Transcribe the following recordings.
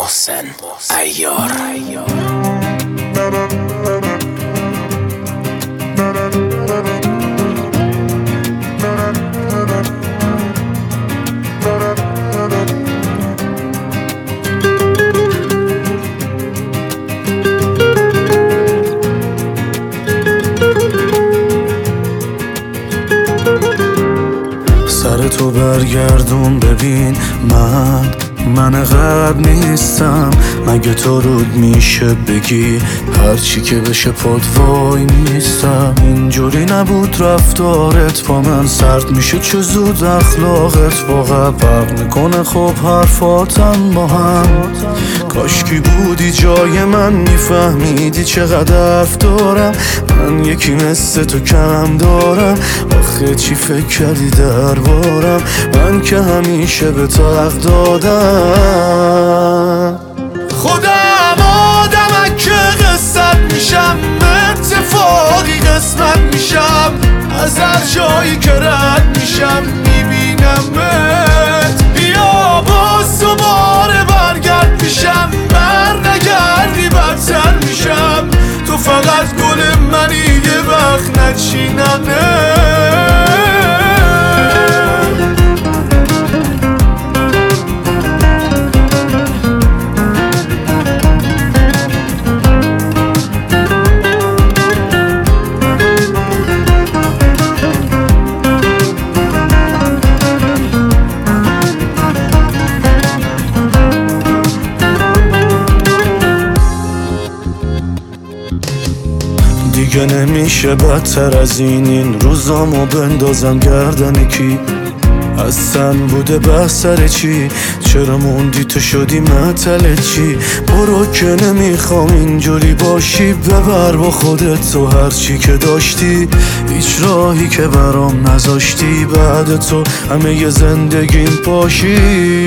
محسن عیار. سر تو برگردون ببین من قد نیستم. مگه تو رود میشه بگی هرچی که بشه پاد وای نیستم. اینجوری نبود رفتارت با من، سرد میشه چه زود اخلاقت واقعا فرق میکنه. خب حرفاتم با هم کاشکی بودی جای من، میفهمیدی چقدر حرف دارم. من یکی مثل تو کم دارم، آخه چی فکر کردی دربارم؟ من که همیشه به تو حق دادم. خودم آدمک که قصت میشم، اتفاقی قسمت میشم. از هر جایی که رد میشم میبینمت. بیا باز دوباره برگرد میشم، بر نگردی بدتر میشم. تو فقط گل منی یه وقت نچینمه. دیگه نمیشه بدتر از این روزامو بندازم گردن کی؟ اصلا بوده بحث سر چی؟ چرا موندی تو شدی معطل چی؟ برو که نمیخوام اینجوری باشی، ببر با خودت تو هرچی که داشتی. هیچ راهی که برام نذاشتی، بعد تو همه ی زندگیم پاشی.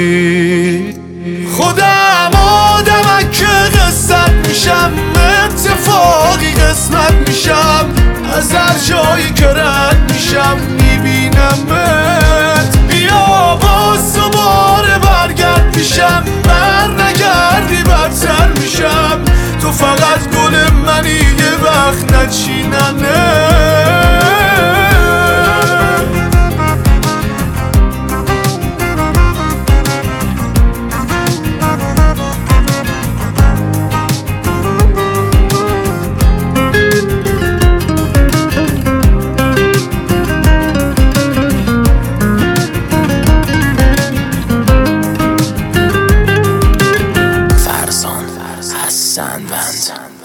خودم آدمک که قصت میشم، اتفاقی قسمت میشم. از هر جایی که رد میشم میبینمت. بیا باز دوباره برگرد میشم، بر نگردی بدتر میشم. تو فقط گل منی یه وقت نچینمه. Sandband.